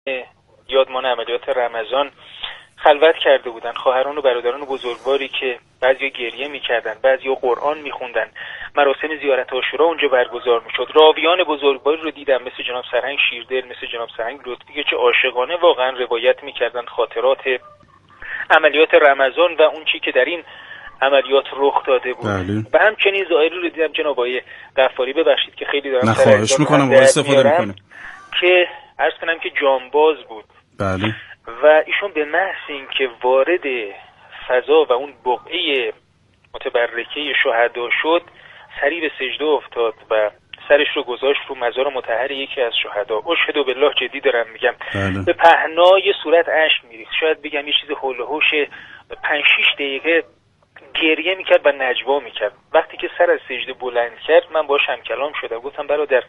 یادمان عملیات رمضان خلوت کرده بودن. خواهران و برادران بزرگواری که بعضیا گریه میکردن، بعضیا قرآن میخوندن. مراسم زیارت عاشورا اونجا برگزار میشد. راویان بزرگواری رو دیدم مثل جناب سرهنگ شیردل، مثل جناب سرهنگ لطفی که چه عاشقانه واقعا روایت میکردن خاطرات عملیات رمضان و اون چی که در این عملیات رخ داده بود. و همچنین ظاهری رو دیدم جناب آقای غفاری، ببخشید که خیلی دارم خواهش میکنم استفاده میکنم، که عرض کنم که جانباز بود. بله. و ایشون به محض این که وارد فضا و اون بقعه متبرکه شهدا شد، سریع به سجده افتاد و سرش رو گذاشت رو مزار مطهر یکی از شهدا. اشهد بالله، جدی دارم میگم. بله. به پهنای صورت اشک میریخت. شاید بگم یه چیز هول و هوش 5-6 دقیقه گریه میکرد و نجوا میکرد. وقتی که سر از سجده بلند کرد من باهاش هم کلام شدم. گفتم برادر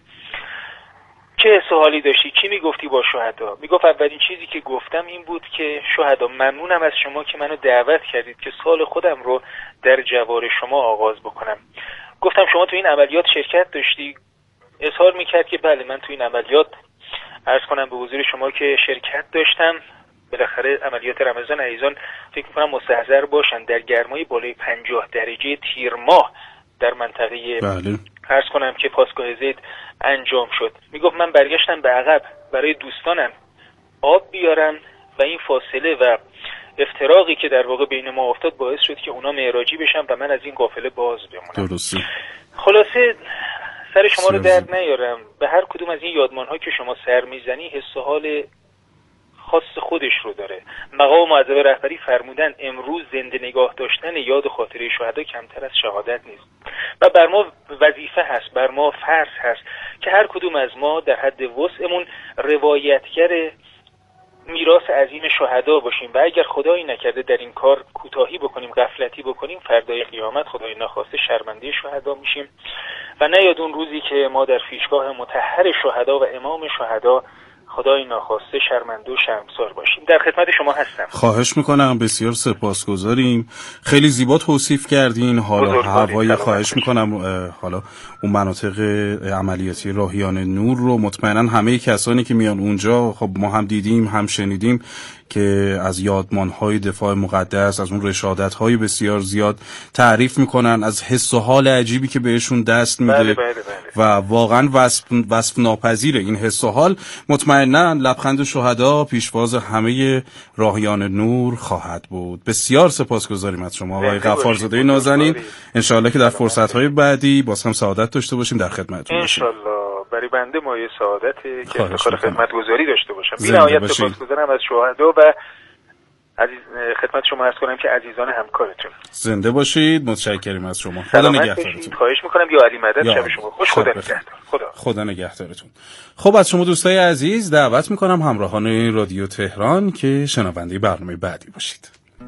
چه حس و حالی داشتی؟ چی میگفتی با شهدا؟ میگفت اولین چیزی که گفتم این بود که شهدا ممنونم از شما که منو دعوت کردید که سال خودم رو در جوار شما آغاز بکنم. گفتم شما تو این عملیات شرکت داشتی؟ اظهار میکرد که بله من تو این عملیات عرض کنم به حضور شما که شرکت داشتم. بالاخره عملیات رمضان عزیزان فکر میکنم مستحضر باشن در گرمای بالای 50 درجه تیر ماه در منطقه بله. عرض کنم که پاسگاه زید انجام شد. میگفت من برگشتم به عقب برای دوستانم آب بیارم و این فاصله و افتراقی که در واقع بین ما افتاد باعث شد که اونا معراجی بشن و من از این قافله باز بمونم. درسته. خلاصه سر شما رو درد نیارم، به هر کدوم از این یادمان ها که شما سر میزنی حس و حال خاص خودش رو داره. مقام معظم رهبری فرمودن امروز زنده نگاه داشتن یاد خاطره شهدا کمتر از شهادت نیست و بر ما وظیفه هست، بر ما فرض هست که هر کدوم از ما در حد وسعمون روایتگر میراث عظیم شهدا باشیم و اگر خدایی نکرده در این کار کوتاهی بکنیم، غفلتی بکنیم، فردای قیامت خدای نخواسته شرمنده شهدا میشیم و نه یاد اون روزی که ما در پیشگاه مطهر شهدا و امام شهدا خدای ناخواسته شرمنده و شرمسار باشیم. در خدمت شما هستم. خواهش میکنم، بسیار سپاسگزاریم. خیلی زیبا توصیف کردین. حالا هوای خواهش میکنم حالا اون مناطق عملیاتی راهیان نور رو مطمئنا همه کسانی که میان اونجا، خب ما هم دیدیم هم شنیدیم که از یادمان‌های دفاع مقدس، از اون رشادت‌های بسیار زیاد تعریف میکنن، از حس و حال عجیبی که بهشون دست میده. بله. و واقعا وصف ناپذیره این حس و حال. مطمئنا لبخند شهدا پیشواز همه راهیان نور خواهد بود. بسیار سپاسگزاریم از شما آقای غفارزاده نازنین. انشاءالله که در فرصت‌های بعدی باز هم سعادت داشته باشیم، در خدمتتون باشیم. انشاءالله. برای بنده مایه سعادته که افتخار خدمتگزاری داشته باشم. بی‌نهایت سپاسگزارم از شهدا و عزیز خدمت شما عرض کنم که عزیزان همکارتون. زنده باشید. متشکریم از شما. خدا نگهدارتون. خواهش میکنم. یا علی مدد. شب شما خوش. خدا نگهدار. خدا نگهدارتون. خب از شما دوستای عزیز دعوت میکنم همراهان رادیو تهران که شنونده برنامه بعدی باشید.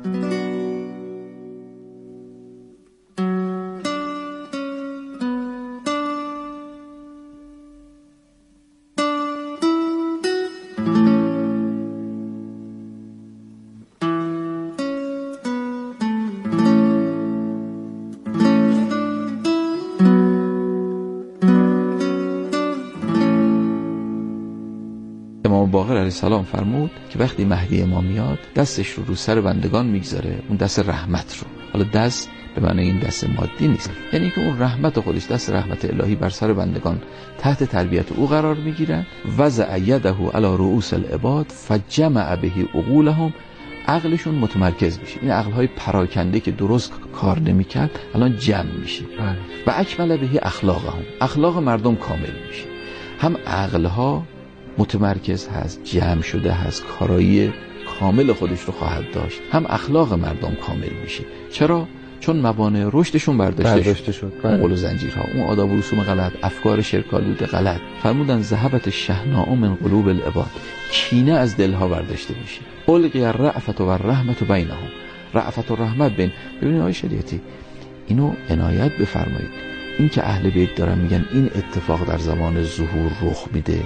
باقر علیه السلام فرمود که وقتی مهدی ما میاد دستش رو سر بندگان میگذاره، اون دست رحمت رو. حالا دست به معنی این دست مادی نیست، یعنی که اون رحمت خودش، دست رحمت الهی بر سر بندگان تحت تربیت او قرار میگیرن. وضع یده علی رؤوس العباد فجمع به عقولهم، عقلشون متمرکز میشه. این عقلهای پراکنده که درست کار نمیکرد الان جمع میشه. و اکمل به اخلاقهم، اخلاق مردم کامل میشه. هم عقلها متمرکز هست، جمع شده هست، کارایی کامل خودش رو خواهد داشت، هم اخلاق مردم کامل میشه. چرا؟ چون موانع رشدشون برداشته شد. اون قل و زنجیرها، اون آداب و رسوم غلط، افکار شرک‌آلود غلط. فرمودن ذهبت الشحناء من قلوب العباد، کینه از دلها برداشته میشه. القی الرأفت و الرحمت بینهم، رأفت و رحمت بین. ببینید آقای شریعتی اینو عنایت بفرمایید. این که اهل بیت دارن میگن این اتفاق در زمان ظهور رخ میده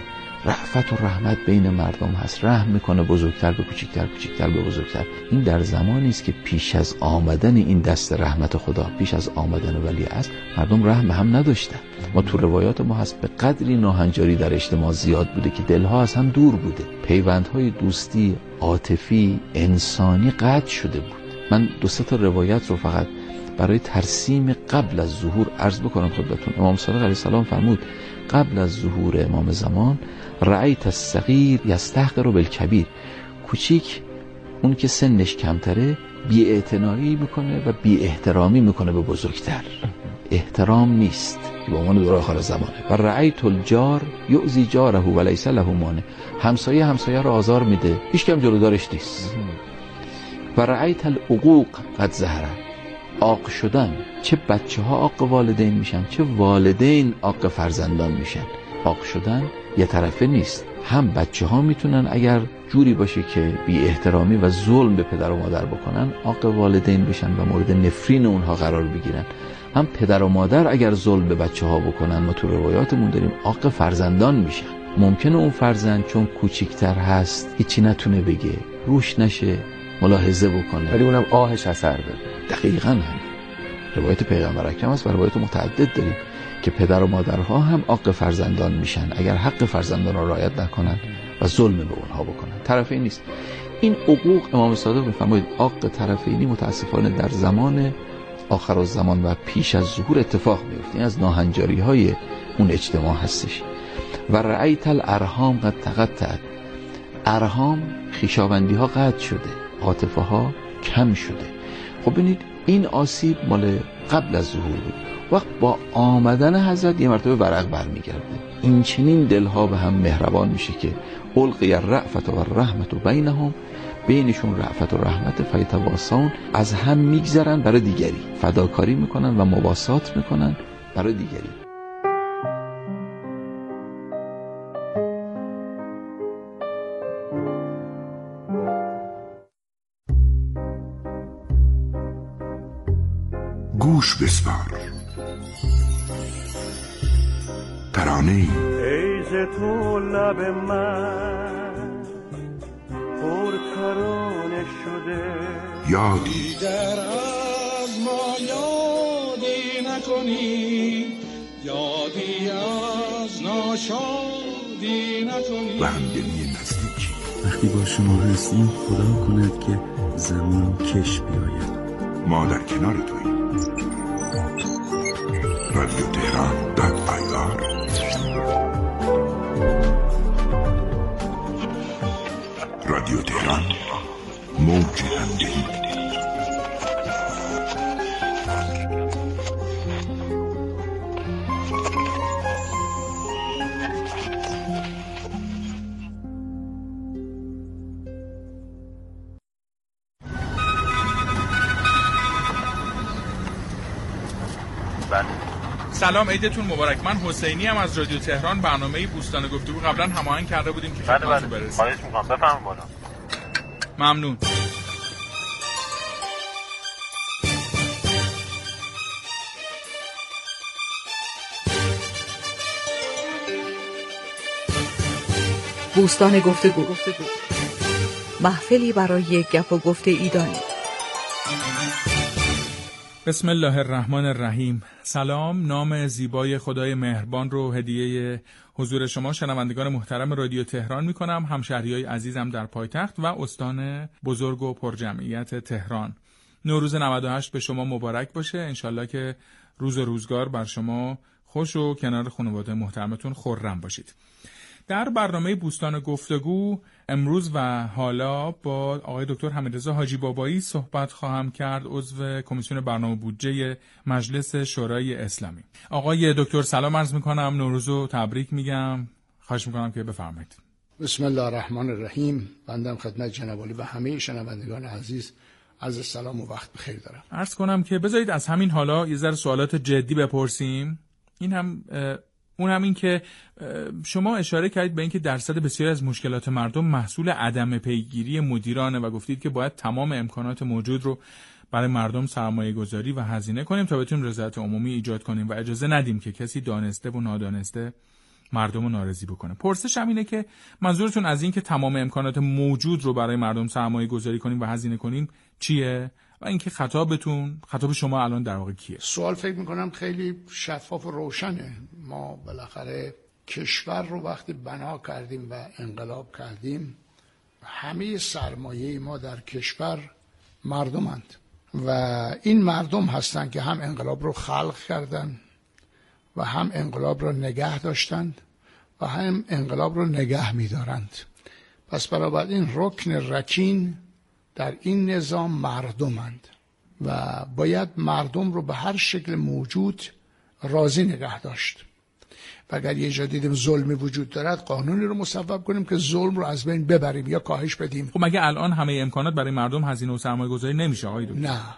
رأفت و رحمت بین مردم هست، رحم میکنه بزرگتر به کوچکتر، کوچکتر به بزرگتر. این در زمانی است که پیش از آمدن این دست رحمت خدا، پیش از آمدن ولیعصر، مردم رحم هم نداشتن. ما تو روایات ما هست به قدری ناهنجاری در اجتماع زیاد بوده که دلها از هم دور بوده، پیوندهای دوستی، عاطفی، انسانی قطع شده بود. من 2-3 تا روایت رو فقط برای ترسیم قبل از ظهور عرض بکنم خدمتتون. امام صادق علیه السلام فرمود قبل از ظهور امام زمان رأیت الصغیر یستحقر بالکبیر، کوچیک اون که سنش کمتره بی‌اعتنایی میکنه و بی احترامی میکنه به بزرگتر، احترام نیست که به عنوان دور آخر زمانه. و رأیت الجار یؤذی جاره و لیس له مانع، همسایه رو آزار میده، هیچ کم جلودارش نیست. و رأیت العقوق قد ظهر، عاق شدن، چه بچه ها عاق والدین میشن، چه والدین عاق فرزندان میشن. عاق شدن یه طرفه نیست، هم بچه ها میتونن اگر جوری باشه که بی احترامی و ظلم به پدر و مادر بکنن عاق والدین بشن و مورد نفرین اونها قرار بگیرن، هم پدر و مادر اگر ظلم به بچه ها بکنن ما تو روایاتمون داریم عاق فرزندان میشن. ممکنه اون فرزند چون کوچیکتر هست هیچی نتونه بگه، روش نشه، ملاحظه بکنه، ولی اونم آهش اثر داره. دقیقاً همین روایت پیغمبر اکرم است و روایت متعدد داریم که پدر و مادرها هم عاق فرزندان میشن اگر حق فرزندان را رعایت نکنن و ظلم به اونها بکنن. طرفین نیست. این حقوق امام صادق میفرماید عاق طرفینی متاسفانه در زمان آخر الزمان و پیش از ظهور اتفاق میفته. این از ناهنجاری های اون اجتماع هستش. و رأیت الارحام قد تقطعت، ارحام خویشاوندی ها قطع شده، عاطفه ها کم شده. خب ببینید این آسیب مال قبل از ظهور بود. وقت با آمدن حضرت یه مرتبه ورق برمیگرده. این چنین دلها به هم مهربان میشه که القی الرأفت و الرحمت بینهم، بینشون رأفت و رحمت، فیتواسون، از هم میگذرن برای دیگری، فداکاری میکنن و مواسات میکنن برای دیگری. گوش بسپار ترانه ای ایز تو لب من پر ترانه شده، یادی دیگر از ما یادی نکنی، یادی از ناشادی نکنی. و همدلی نزدیکی. وقتی با شما هستیم خدا کند که زمان کش بیاید. ما در کنار توییم. رادیو تهران .ir رادیو تهران، موج همدلی. سلام، عیدتون مبارک. من حسینی ام از رادیو تهران. برنامه بوستان گفتگو قبلا هماهنگ کرده بودیم که خدمتتون برسیم. خواهش می‌کنم بفرمایید بالا. ممنون. بوستان گفتگو، محفلی برای گپ و گفت ایدانی. بسم الله الرحمن الرحیم. سلام، نام زیبای خدای مهربان رو هدیه حضور شما شنوندگان محترم رادیو تهران میکنم، همشهریای عزیزم در پایتخت و استان بزرگ و پرجمعیت تهران. نوروز 98 به شما مبارک باشه. انشالله که روز و روزگار بر شما خوش و کنار خانواده محترمتون خرم باشید. در برنامه بوستان گفتگو امروز و حالا با آقای دکتر حمیدرضا حاجی بابایی صحبت خواهم کرد، عضو کمیسیون برنامه بودجه مجلس شورای اسلامی. آقای دکتر سلام عرض میکنم، نوروز و تبریک میگم. خواهش میکنم که بفرمایید. بسم الله الرحمن الرحیم. بنده خدمت جناب عالی و همه شنوندگان عزیز عرض سلام و وقت بخیر دارم. عرض کنم که بذارید از همین حالا یه ذره سوالات جدی بپرسیم. اون هم این که شما اشاره کردید به اینکه درصد بسیاری از مشکلات مردم محصول عدم پیگیری مدیرانه و گفتید که باید تمام امکانات موجود رو برای مردم سرمایه گذاری و هزینه کنیم تا بتونیم رضایت عمومی ایجاد کنیم و اجازه ندیم که کسی دانسته و نادانسته مردم رو ناراضی بکنه. پرسشم اینه که منظورتون از این که تمام امکانات موجود رو برای مردم سرمایه گذاری کنیم و هزینه کنیم چیه؟ و اینکه خطاب شما الان در واقع کیه؟ سوال فکر میکنم خیلی شفاف و روشنه. ما بالاخره کشور رو وقتی بنا کردیم و انقلاب کردیم، همه سرمایه ما در کشور مردمند و این مردم هستند که هم انقلاب رو خلق کردن و هم انقلاب رو نگه داشتند و هم انقلاب رو نگه می‌دارند. پس بنابراین رکن رکین در این نظام مردمند و باید مردم رو به هر شکل موجود راضی نگه داشت. و اگر یه جا دیدیم ظلمی وجود دارد، قانونی رو مصوب کنیم که ظلم رو از بین ببریم یا کاهش بدیم. خب مگه الان همه امکانات برای مردم هزینه و سرمایه گذاری نمیشه آقای دکتر؟ نه.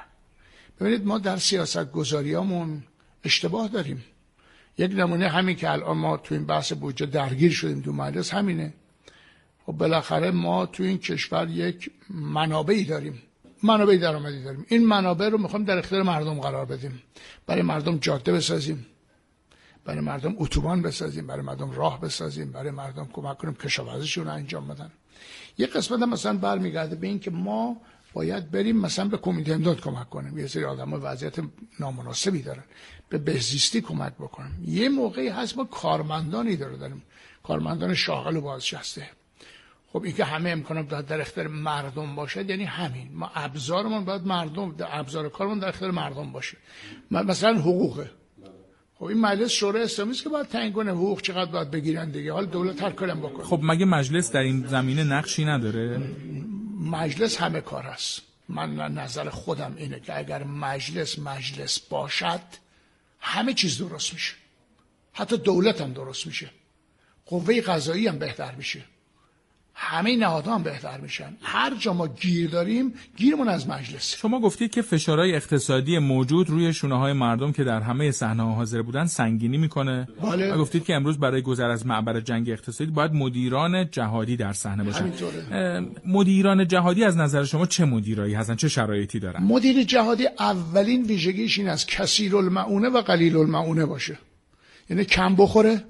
ببینید ما در سیاست گذاریامون اشتباه داریم. یک نمونه همین که الان ما تو این بحث بودجه درگیر شدیم تو مجلس همینه. خب بالاخره ما تو این کشور یک منابعی داریم، منابع درآمدی داریم. این منابع رو میخوایم در اختیار مردم قرار بدیم. برای مردم جاده بسازیم، برای مردم اتوبان بسازیم، برای مردم راه بسازیم، برای مردم کمک کنیم کشاورزیشون رو انجام بدن. یک قسمت هم مثلا برمیگرده به این که ما باید بریم مثلا به کمیته امداد کمک کنیم. یه سری آدم‌ها وضعیت نامناسبی دارن، به بهزیستی کمک بکنیم. یه موقعی هست ما کارمندانی داریم، کارمندان شاغل و بازنشسته. خب این که همه امکانات در اختیار مردم باشه یعنی همین، ما ابزارمون باید مردم، ابزار کارمون در اختیار مردم باشه. مثلا حقوقه. خب این مجلس شورای اسلامی است که باید تعیین کنه حقوق چقدر باید بگیرن دیگه. حالا دولت هر کاری بکنه. خب مگه مجلس در این زمینه نقشی نداره؟ مجلس همه کار است. من نظر خودم اینه که اگر مجلس باشد همه چیز درست میشه، حتی دولت هم درست میشه، قوه قضایی هم بهتر میشه، همه نهادها هم بهتر میشن. هر جا ما گیر داریم گیرمون از مجلس. شما گفتید که فشارهای اقتصادی موجود روی شونه‌های مردم که در همه صحنه‌ها حاضر بودن سنگینی میکنه. بله. و گفتید که امروز برای گذر از معبر جنگ اقتصادی باید مدیران جهادی در صحنه باشن. همینطوره. مدیران جهادی از نظر شما چه مدیرایی هستن؟ چه شرایطی دارن؟ مدیر جهادی اولین ویژگیش این است کثیرالمعونه و قلیل‌المعونه باشه. یعنی کم بخوره،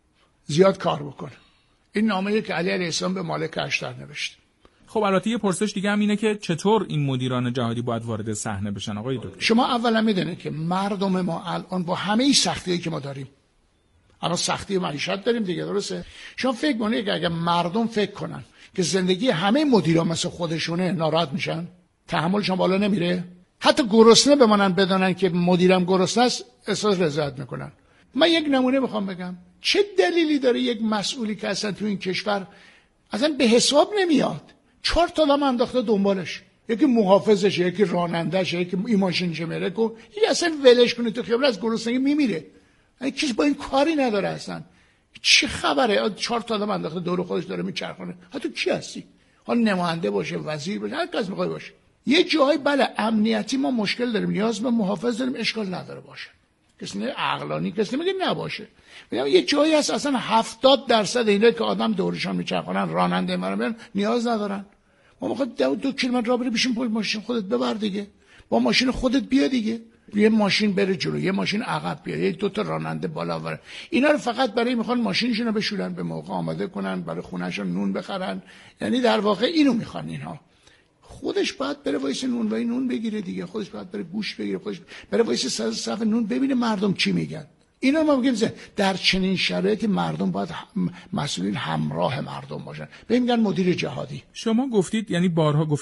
زیاد کار بکنه. این نامه‌ای که علی علیه السلام به مالک اشتر نوشت. خب البته یه پرسش دیگه هم اینه که چطور این مدیران جهادی باید وارد صحنه بشن آقای دکتر؟ شما اولا میدونید که مردم ما الان با همه سختی‌هایی که ما داریم، الان سختی معیشت داریم دیگه، درسته؟ شما فکر کنید که اگه مردم فکر کنن که زندگی همه مدیرا مثل خودشونه، ناراحت میشن؟ تحملشون بالا نمیره؟ حتی گرسنه بمانن بدانن که مدیرم گرسنه است، احساس رضایت میکنن. من یک نمونه میخوام بگم. چه دلیلی داره یک مسئولی که اصلا تو این کشور اصلا به حساب نمیاد 4 تا آدم انداخته دنبالش، یکی محافظش، یکی راننده‌ش، یکی این ماشینش میره کو، یکی اصلا ولش کنه تو خیابون از گرسنگی میمیره، یعنی کسی با این کاری نداره اصلا. چه خبره 4 تا آدم انداخته دور خودش داره میچرخونه؟ حتی کی هستی؟ حالا نماینده باشه، وزیر باشه، هر کس میخواد باشه. یه جایی بله امنیتی ما مشکل داریم، نیاز به محافظ داریم، اشکال نداره باشه، کسی نه عقلانی کسی میگه نباشه. میگم یه جایی هست اصلا 70% اینا که آدم دورشان میچرخونن راننده میرن نیاز ندارن. ما میخواد 2 کیلومتر راه بری بشین پشت ماشین خودت ببر دیگه، با ماشین خودت بیا دیگه، یه ماشین بره جلو، یه ماشین عقب بیاد، یه 2 تا راننده بالا بره. اینا رو فقط برای میخوان ماشینشون رو بشورن، به موقع آماده کنن، برای خونهشون نون بخرن. یعنی در واقع اینو میخوان اینها. خودش باید بره وایس نون بگیره دیگه، خودش باید بره گوش بگیره، خودش بره وایس صف نون ببینه مردم چی میگن. اینا ما میگیم در چنین شرایطی مردم باید مسئولین همراه مردم باشن. بهم میگن مدیر جهادی. شما گفتید، یعنی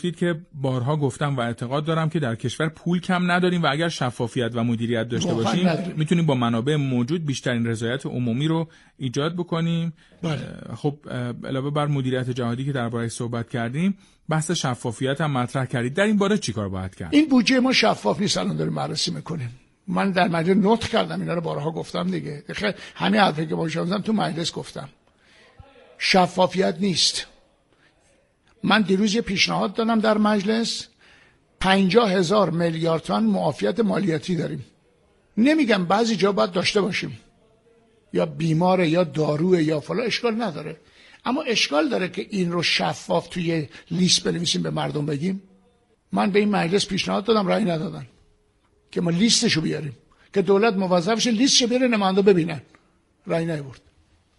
بارها گفتم و اعتقاد دارم که در کشور پول کم نداریم و اگر شفافیت و مدیریت داشته باشیم میتونیم با منابع موجود بیشترین رضایت عمومی رو ایجاد بکنیم. بله. خب علاوه بر مدیریت جهادی که درباره‌اش صحبت کردیم، بحث شفافیت هم مطرح کردید. در این باره چیکار باید کرد؟ این بودجه ما شفاف نیست، الان داریم بررسی میکنیم. من در مجلس نطق کردم، اینا رو بارها گفتم دیگه. همین حرفی که با شما تو مجلس گفتم. شفافیت نیست. من دیروز یه پیشنهاد دادم در مجلس، 50,000 میلیارد تومان معافیت مالیاتی داریم. نمیگم بعضی جا باید داشته باشیم، یا بیماره یا داروه یا فلان، اشکال نداره، اما اشکال داره که این رو شفاف توی لیست بنویسیم به مردم بگیم. من به این مجلس پیشنهاد دادم، رأی ندادن که ما لیستشو بیاریم، که دولت موظف شه لیستشو بیاره نماینده ببینن. رأی نیاورد.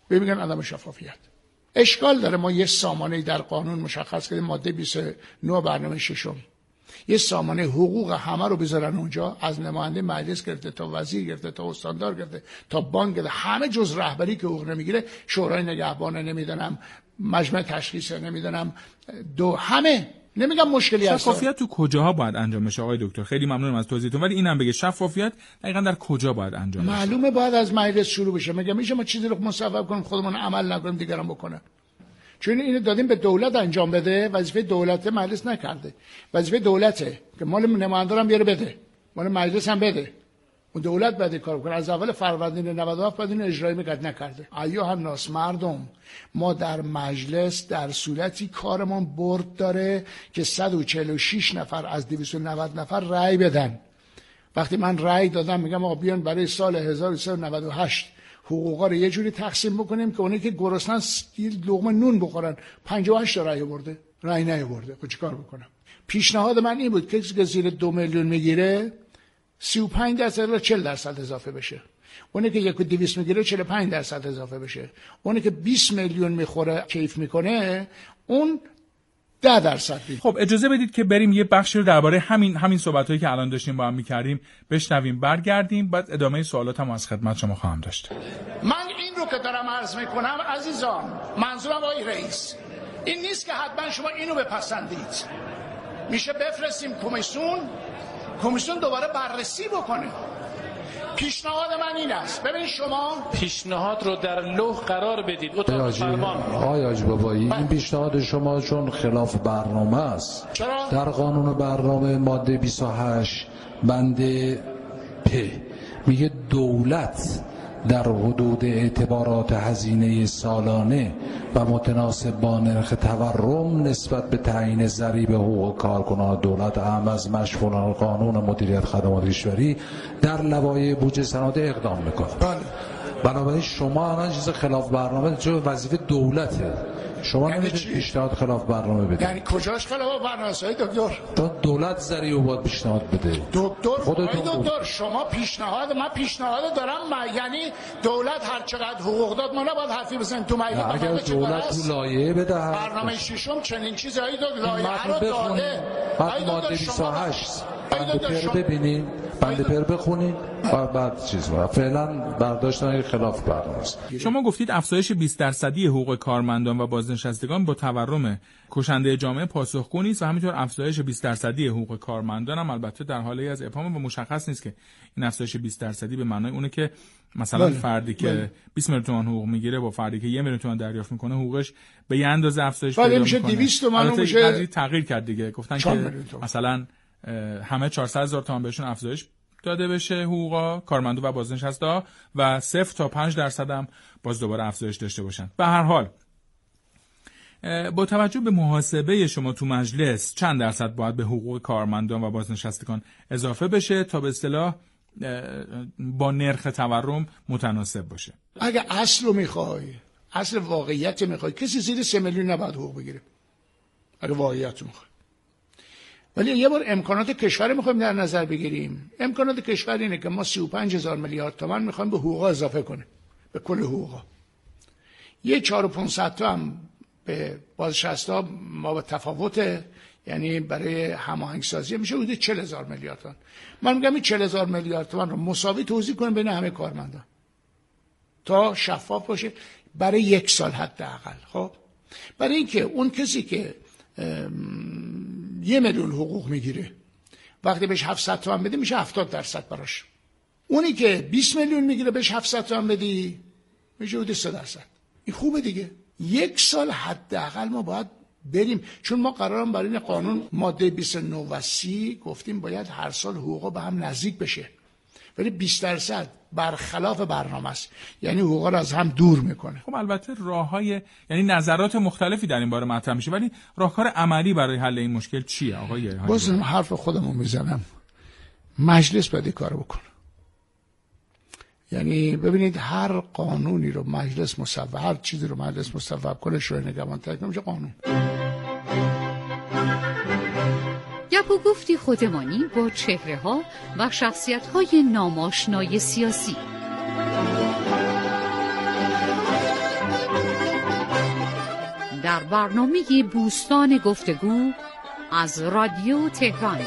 میگن عدم شفافیت. اشکال داره ما یه سامانه در قانون مشخص کردیم، ماده 29 برنامه ششم، یه سامانه حقوق همه رو بذارن اونجا، از نماینده مجلس گرفته تا وزیر گرفته تا استاندار گرفته تا بانک گرفته، همه جز رهبری که حقوق نمیگیره، شورای نگهبان نمیدونم، مجمع تشخیص نمیدونم، همه. نمیگم مشکلی هست. شفافیت تو کجاها باید انجام بشه آقای دکتر؟ خیلی ممنونم از توضیحتون، ولی اینم بگه شفافیت دقیقاً در کجا باید انجام بشه؟ معلومه باید از مجلس شروع بشه. میشه ما چیزی رو مصوب کنیم خودمون عمل نکنیم دیگران بکنن؟ چون اینو دادیم به دولت انجام بده، وظیفه دولت مجلس نکرده. وظیفه دولته که مال نمایندگان بیاره بده، مال مجلس هم بده. اون دولت بعد کار کنه. از اول فروردین 97 بعد این اجرایی میکرد، نکرده. ایها الناس، مردم، ما در مجلس در صورتی کارمون برد داره که 146 نفر از 290 نفر رأی بدن. وقتی من رأی دادم میگم آقا بیان برای سال 1398 حقوقا رو یه جوری تقسیم بکنیم که اونایی که گرسنن لقمه نون بخورن. 58 تا رأی برده، رأی نیاورده. خب چیکار بکنم؟ پیشنهاد من این بود که کسی که زیر 2 میلیون میگیره 35% یا 40% اضافه بشه. اونی که 1.200 میگیره 45% اضافه بشه. اونی که 20 میلیون میخوره کیف میکنه اون 10% بید. خب اجازه بدید که بریم یه بخشی رو درباره همین صحبتایی که الان داشتیم با هم میکردیم بشنویم، برگردیم، بعد ادامه سوالاتم از خدمت شما خواهم داشت. من این رو که دارم عرض میکنم عزیزان، منظورم آقای رئیس این نیست که حتما شما اینو بپسندید. میشه بفرستیم کمیسیون دوباره بررسی بکنه. پیشنهاد من این است، ببین شما پیشنهاد رو در لوح قرار بدید. اتاق فرمان آقای حاج بابایی، این پیشنهاد شما چون خلاف برنامه است. چرا؟ در قانون برنامه ماده 28 بند پ میگه دولت در حدود اعتبارات هزینه سالانه و متناسب با نرخ تورم نسبت به تعیین ضریب حقوق کارکنان دولت اهم از مشمول قانون مدیریت خدمات کشوری در لوایح بودجه سناده اقدام میکنه. بنابراین شما الان چیز خلاف برنامه، چون وظیفه دولته، شما نمیتونید پیشنهاد خلاف برنامه بدید. یعنی کجاش خلاف برنامه است دکتر؟ دولت ذریعه باید پیشنهاد بده. دکتر شما من پیشنهاد دارم، یعنی دولت هر چقدر حقوق داد ما نباید حرفی بزنیم تو مجلس. اگر دولت تو لایحه بده برنامه ششم چنین چیزایی لایحه رو داده. بعد ماده 28 بند پر ببینید، بند پر بخونید و بعد چیز رو فعلا برداشتن خلاف برنامه است. شما گفتید افزایش 20% حقوق کارمندان و بازنشستگان با تورم کشنده جامعه پاسخگو نیست و همینطور افزایش 20% حقوق کارمندان هم البته در حالی از ابهام و مشخص نیست که این افزایش 20% به معنای اونه که مثلا فردی که 20 میلیون تومان حقوق میگیره با فردی که 1 میلیون تومان دریافت میکنه حقوقش به یه اندازه افزایش پیدا میکنه. 200 تومان میشه. تغییر کرد دیگه، گفتن که مثلا همه 400,000 تومان بهشون افزایش داده بشه حقوقا کارمندو و بازنشسته و 0 تا 5% هم باز دوباره افزایش داشته باشن. به هر حال با توجه به محاسبه شما تو مجلس چند درصد باید به حقوق کارمندان و بازنشستگان اضافه بشه تا به اصطلاح با نرخ تورم متناسب باشه؟ اگه اصل رو میخوای، اصل واقعیت میخوای، کسی زیر 3 میلیون نباید حقوق بگیره اگه واقعیت رو میخوای. ولی یه بار امکانات کشور میخوایم در نظر بگیریم. امکانات کشور اینه که ما 35,000 میلیارد تومان میخوایم به حقوق اضافه کنیم، به کل حقوقا. یه 4,500 تا هم به بازنشسته ما به تفاوت، یعنی برای هماهنگسازی میشه حدود 40,000 میلیارد تومان. من میگم این 40,000 میلیارد تومان رو مساوی توزیع کنیم بین همه کارمندان تا شفاف باشه برای 1 سال حداقل. خب برای اینکه اون کسی که 1 میلیون حقوق میگیره وقتی بهش 700 تومان بدی میشه 70% براش. اونی که 20 میلیون میگیره بهش 700 تومان بدی میشه حدود 3%. این خوبه دیگه. 1 سال حداقل ما باید بریم، چون ما قرارم برای این قانون ماده 29 و 30 گفتیم باید هر سال حقوقا به هم نزدیک بشه، ولی 20% برخلاف برنامه است، یعنی حقوقا رو از هم دور میکنه. خب البته راههای، یعنی نظرات مختلفی در این باره مطرح میشه، ولی راهکار عملی برای حل این مشکل چیه آقای حاجی؟ باز حرف خودمو میزنم، مجلس باید کارو بکنه. یعنی ببینید هر قانونی رو مجلس مصوب، هر چیزی رو مجلس مصوب کنه شورای نگهبان تایید میشه قانون. گپ و گفتی خودمانی با چهره‌ها و شخصیت‌های ناماشنای سیاسی. در برنامه بوستان گفتگو از رادیو تهران.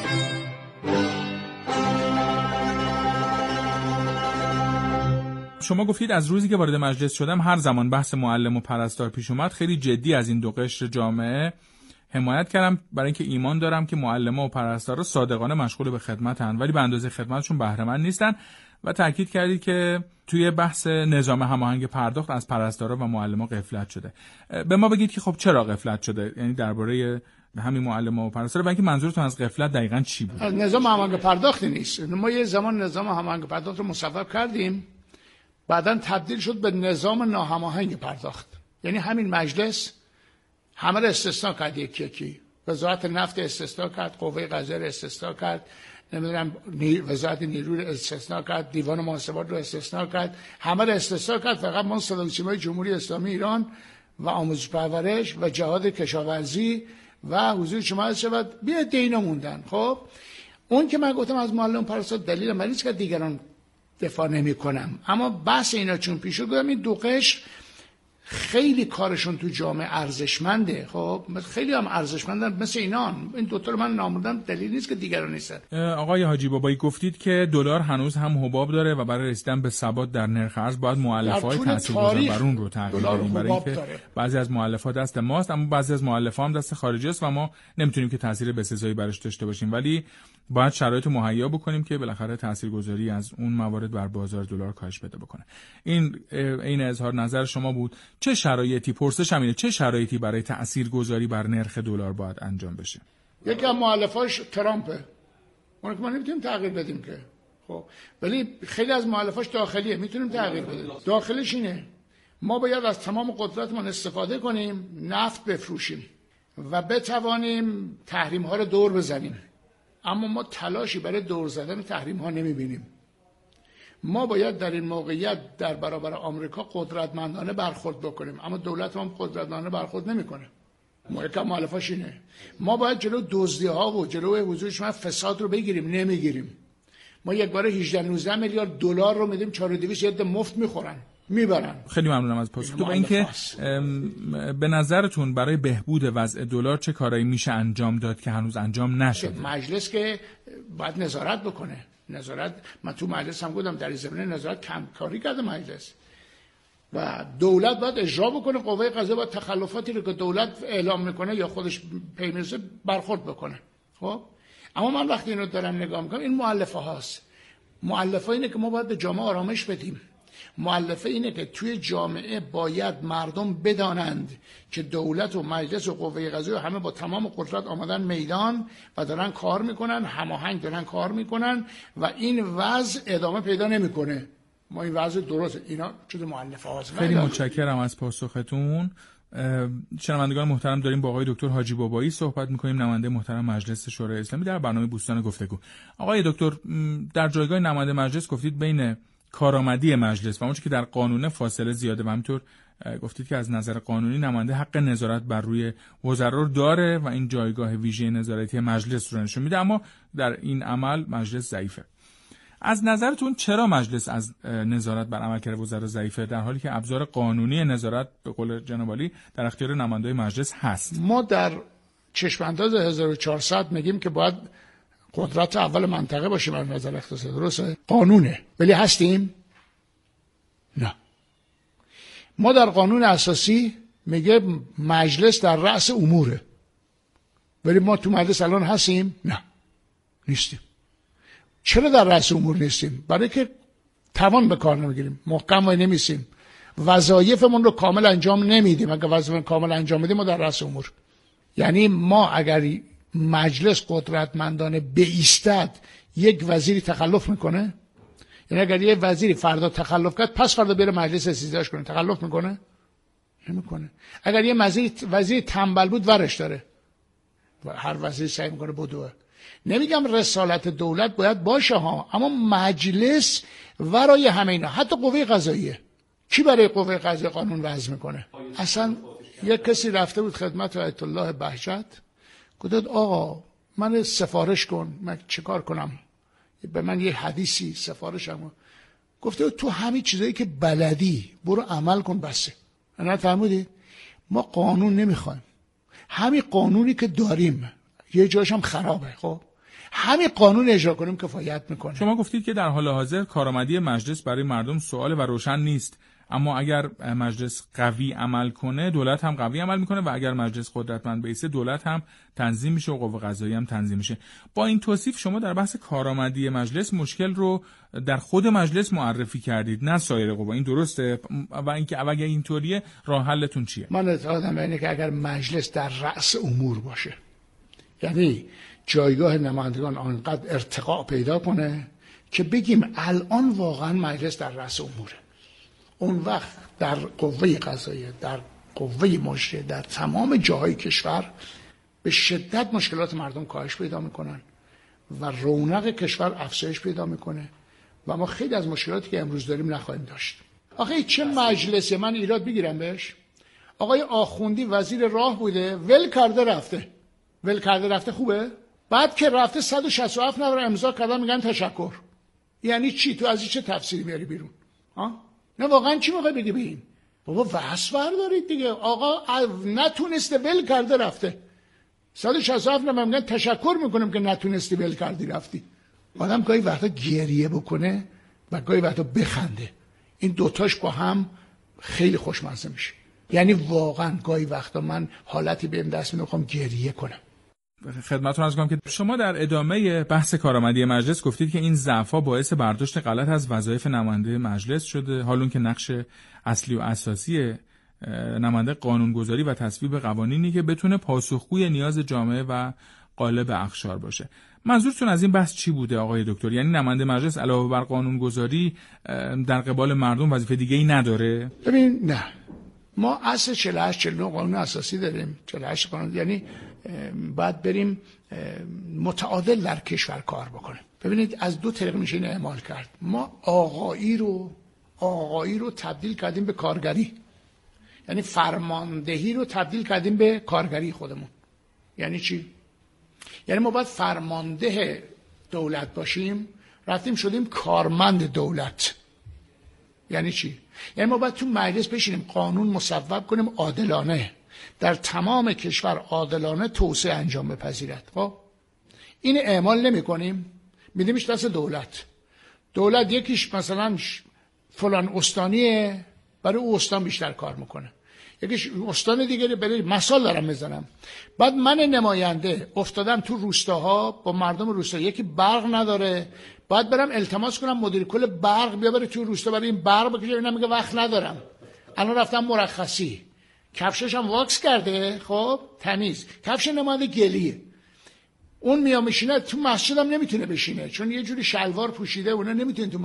شما گفتید از روزی که وارد مجلس شدم هر زمان بحث معلم و پرستار پیش اومد خیلی جدی از این دو قشر جامعه حمایت کردم، برای اینکه ایمان دارم که معلم‌ها و پرستارا صادقانه مشغول به خدمتن ولی به اندازه خدمتشون بهره مند نیستن و تاکید کردید که توی بحث نظام هماهنگ پرداخت از پرستارا و معلم‌ها غفلت شده. به ما بگید که خب چرا غفلت شده، یعنی درباره همین معلم‌ها و پرستارا، و اینکه منظورتون از غفلت دقیقاً چی بود؟ نظام هماهنگ پرداخت نیست. ما یه زمان نظام هماهنگ پرداخت رو مصوب کردیم، بعداً تبدیل شد به نظام ناهماهنگ پرداخت. یعنی همین مجلس همه رو استثناء کرد، یکی وزارت نفت استثناء کرد، قوه قضاییه استثناء کرد، نمیدونم وزارت نیرو رو استثناء کرد، دیوان محاسبات رو استثناء کرد، همه رو استثناء کرد. فقط ما صدا و سیمای جمهوری اسلامی ایران و آموزش پرورش و جهاد کشاورزی و حضور شما هست شود بیا دینا موندن. خب اون که من گفتم از معلم پرستار دلیل من نیست که دیگران دفاع نمی کنم، اما بحث اینا چون پیش شد گفتم این دو قشر خیلی کارشون تو جامعه ارزشمنده. خب خیلی هم ارزشمندن مثل اینان. این دوتا رو من ناموردم دلیل نیست که دیگران نیستن. آقای حاجی بابایی گفتید که دلار هنوز هم حباب داره و برای رسیدن به ثبات در نرخ ارز باید مؤلفه‌های تاثیرگذار بر اون رو تغییر بدیم، برای اینکه بعضی از مؤلفات دست ماست اما بعضی از مؤلفات هم دست خارجی است و ما نمیتونیم که تاثیر بسزایی براش داشته باشیم، ولی باید شرایط مهیا بکنیم که بالاخره تاثیرگذاری از اون موارد بر بازار دلار کاهش پیدا بکنه. این اظهار نظر شما بود. چه شرایطی، پرسش همینه، چه شرایطی برای تاثیرگذاری بر نرخ دلار باید انجام بشه؟ یکی از مؤلفاش ترامپه، اون که ما نمیتونیم تغییر بدیم که. خب ولی خیلی از مؤلفاش داخلیه، میتونیم تغییر بدیم. داخلش اینه ما باید از تمام قدرتمون استفاده کنیم، نفت بفروشیم و بتوانیم تحریم ها رو دور بزنیم، اما ما تلاشی برای دور زدن تحریم ها نمیبینیم. ما باید در این موقعیت در برابر آمریکا قدرتمندانه برخورد بکنیم، اما دولت هم قدرتمندانه برخورد نمیکنه. ما یکم مؤلفاش اینه ما باید جلو دزدی ها و جلو حضور شما فساد رو بگیریم، نمیگیریم. ما یک بار 18-19 میلیارد دلار رو میدیم 4200 یه مفت میخورن میبرن. خیلی ممنونم از پاسختون. اینکه به نظرتون برای بهبود وضع دلار چه کارایی میشه انجام داد که هنوز انجام نشده؟ مجلس که باید نظارت بکنه. نظارت، من تو مجلس هم گفتم در این زمینه نظارت کمکاری کرده مجلس و دولت باید اجرا بکنه، قوه قضاییه باید تخلفاتی رو که دولت اعلام میکنه یا خودش پی میرسه برخورد بکنه. خب اما من وقتی اینو دارم نگاه میکنم این مؤلفه هاست. مؤلفه اینه که ما باید به جامعه آرامش بدیم. مؤلفه اینه که توی جامعه باید مردم بدانند که دولت و مجلس و قوه قضاییه همه با تمام قدرت آمدن میدان و دارن کار میکنن، هماهنگ دارن کار میکنن و این وضع ادامه پیدا نمیکنه. ما این وضع درست اینا چه مؤلفه هاست. خیلی متشکرم از پاسختون. شنوندگان محترم، داریم با آقای دکتر حاجی بابایی صحبت میکنیم، نماینده محترم مجلس شورای اسلامی در برنامه بوستان گفتگو. آقای دکتر، در جایگاه نماینده مجلس گفتید بین کارآمدی مجلس و اون که در قانون فاصله زیاده و همینطور گفتید که از نظر قانونی نماینده حق نظارت بر روی وزرا رو داره و این جایگاه ویژه نظارتی مجلس رو نشون میده، اما در این عمل مجلس ضعیفه. از نظرتون چرا مجلس از نظارت بر عملکرد وزرا ضعیفه در حالی که ابزار قانونی نظارت به قول جناب عالی در اختیار نماینده‌های مجلس هست؟ ما در چشم‌انداز 1400 میگیم که باید قدرت اول منطقه باشیم از نظر اقتصاد، درسته؟ قانونه، ولی هستیم؟ نه. ما در قانون اساسی میگه مجلس در رأس اموره، ولی ما تو مجلس الان هستیم؟ نه، نیستیم. چرا در رأس امور نیستیم؟ برای که توان به کار نمیگیریم، محکم وای نمیسیم، وظایفمون رو کامل انجام نمیدیم. اگه وظایف کامل انجام میدیم ما در رأس امور. یعنی ما اگر مجلس قدرتمندانه بایستد یک وزیری تخلف میکنه، یعنی اگر یه وزیری فردا تخلف کرد پس فردا بره مجلس استیضاحش کنه، تخلف میکنه؟ نمیکنه. اگر یه وزیر تنبل بود ورش داره و هر وزیر سعی میکنه بدوه. نمیگم رسالت دولت باید باشه ها، اما مجلس ورای همه اینا، حتی قوه قضاییه. کی برای قوه قضاییه قانون وضع میکنه؟ اصلا یک کسی رفته بود خدمت آیت الله بهجت، گفت آقا من سفارش کن، من چه کار کنم؟ به من یه حدیثی سفارشم. گفته تو همین چیزایی که بلدی برو عمل کن بسه. نه فرمودی؟ ما قانون نمیخوایم. همین قانونی که داریم یه جاش هم خرابه، خب همین قانون اجرا کنیم کفایت میکنه. شما گفتید که در حال حاضر کارآمدی مجلس برای مردم سوال و روشن نیست، اما اگر مجلس قوی عمل کنه دولت هم قوی عمل میکنه و اگر مجلس قدرتمند بیسته دولت هم تنظیم میشه و قوه قضاییه هم تنظیم میشه. با این توصیف شما در بحث کارآمدی مجلس مشکل رو در خود مجلس معرفی کردید، نه سایر قوا. این درسته؟ و اینکه اگه اینطوریه راه حلتون چیه؟ من اعتقادم اینه که اگر مجلس در رأس امور باشه، یعنی جایگاه نمایندگان آنقدر ارتقا پیدا کنه که بگیم الان واقعا مجلس در رأس اموره، اون وقت در قوه قضاییه، در قوه مجریه، در تمام جاهای کشور به شدت مشکلات مردم کاهش پیدا میکنن و رونق کشور افزایش پیدا میکنه و ما خیلی از مشکلاتی که امروز داریم نخواهیم داشت. آخه چه مجلسه؟ من ایراد بگیرم بهش. آقای آخوندی وزیر راه بوده، ول کرده رفته خوبه؟ بعد که رفته 167 نفر امضا کردن میگن تشکر. یعنی چی؟ تو از این چه تفسیری میاری بیرون؟ نه واقعا چی میخوای بگی به این؟ بابا وسوار دارید دیگه. آقا نتونسته ول کرده رفته، 167 نفر میگن تشکر میکنم که نتونستی ول کردی رفتی. آدم گاهی وقتا گریه بکنه و گاهی وقتا بخنده، این دوتاش با هم خیلی خوشمزه میشه. یعنی واقعا گاهی وقتا من حالتی بهم دست میده میخوام گریه کنم. خدمتتون عرض کنم که شما در ادامه بحث کارآمدی مجلس گفتید که این ضعف‌ها باعث برداشت غلط از وظایف نماینده مجلس شده، حالون که نقش اصلی و اساسی نماینده قانونگذاری و تصویب قوانینی که بتونه پاسخگوی نیاز جامعه و غالب اقشار باشه. منظورتون از این بحث چی بوده آقای دکتر؟ یعنی نماینده مجلس علاوه بر قانونگذاری در قبال مردم وظیفه دیگه‌ای نداره؟ ببین نه، ما اصل 48 49 قانون اساسی داریم، 48 قانون، یعنی باید بریم متعادل در کشور کار بکنیم. ببینید از دو طریق میشه این اعمال کرد. ما آقایی رو تبدیل کردیم به کارگری، یعنی فرماندهی رو تبدیل کردیم به کارگری خودمون. یعنی چی؟ یعنی ما باید فرمانده دولت باشیم، رفتیم شدیم کارمند دولت. یعنی چی؟ یعنی ما باید تو مجلس بشینیم قانون مصوب کنیم عادلانه، در تمام کشور عادلانه توسعه انجام بپذیرد. خب این اعمال نمی کنیم، میدیمش دست دولت یکیش مثلا فلان استانیه، برای او استان بیشتر کار میکنه، یکیش استان دیگری برای مثال دارم میزنم. بعد من نماینده افتادم تو روستاها با مردم روستا، یکی برق نداره، باید برم التماس کنم مدیر کل برق بیا بره تو روستا برای این برق بکشه. اینا میگه وقت ندارم. الان رفتم مرخصی، کفشش هم واکس کرده، خب تمیز، کفش نماینده گلیه. اون میام میشینه تو مسجد هم نمیتونه بشینه چون یه جوری شلوار پوشیده، اونا نمیتونه تو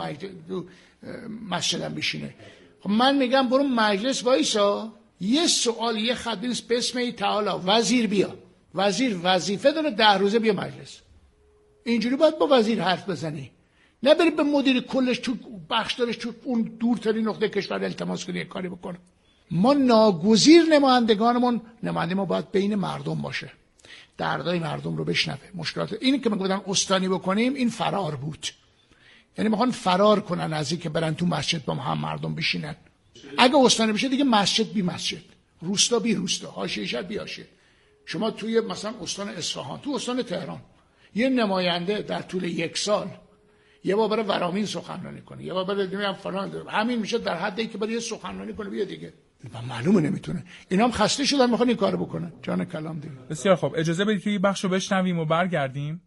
مسجد هم بشینه. خب من میگم برو مجلس وایسا، یه سوال یه خط بنویس به اسم تعالی وزیر بیا، وزیر وظیفه داره 10 روزه بیا مجلس. اینجوری باید با وزیر حرف بزنی، نه بری به مدیر کلش تو بخشدارش تو اون دورترین نقطه کشور التماس کنی یک کاری بکنه. ما ناگزیر نمایندگانمون، نماینده ما باید بین مردم باشه، دردای مردم رو بشنوه، مشکلات. اینی که میگفتن استانی بکنیم، این فرار بود. یعنی میخوان فرار کنن از این که برن تو مسجد با هم مردم بشینن. اگه استانی بشه دیگه مسجد بی مسجد، روستا بی روستا، حاشیه شهر بی حاشیه. شما توی مثلا استان اصفهان، تو استان تهران، یه نماینده در طول 1 سال یه بار برای ورامین سخنرانی کنه، یه بار برای فلان، همین میشه در حد اینکه برای سخنرانی کنه بیا دیگه. معلومه نمیتونه. اینا هم خسته شدن میخوان این کارو بکنن. جان کلام دیگه. بسیار خوب، اجازه بدید که این بخشو بشنویم و برگردیم.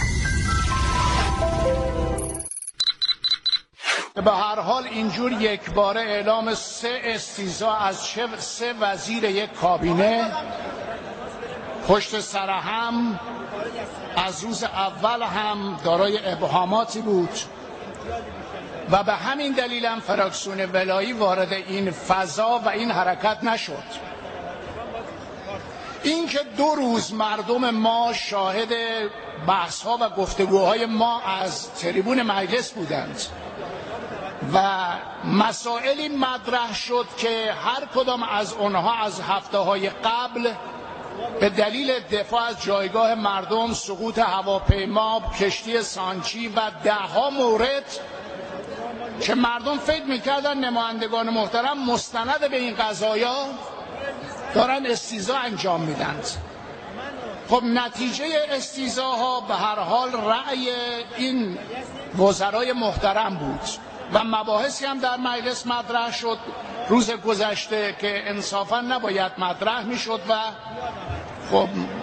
به هر حال اینجور یک باره اعلام 3 استیضاح از 3 وزیر یک کابینه پشت سر هم از روز اول هم دارای ابهاماتی بود و به همین دلیل هم فراکسیون ولایی وارد این فضا و این حرکت نشد. اینکه 2 روز مردم ما شاهد بحث‌ها و گفتگوهای ما از تریبون مجلس بودند و مسائلی مطرح شد که هر کدام از اونها از هفته‌های قبل به دلیل دفاع از جایگاه مردم، سقوط هواپیما، کشتی سانچی و 10 مورد که مردم فکر میکردن نمایندگان محترم مستند به این قضایا دارن استیضاح انجام میدن. خب نتیجه استیضاح‌ها به هر حال رأی این وزرای محترم بود و مباحثی هم در مجلس مطرح شد روز گذشته که انصافا نباید مطرح میشد و خب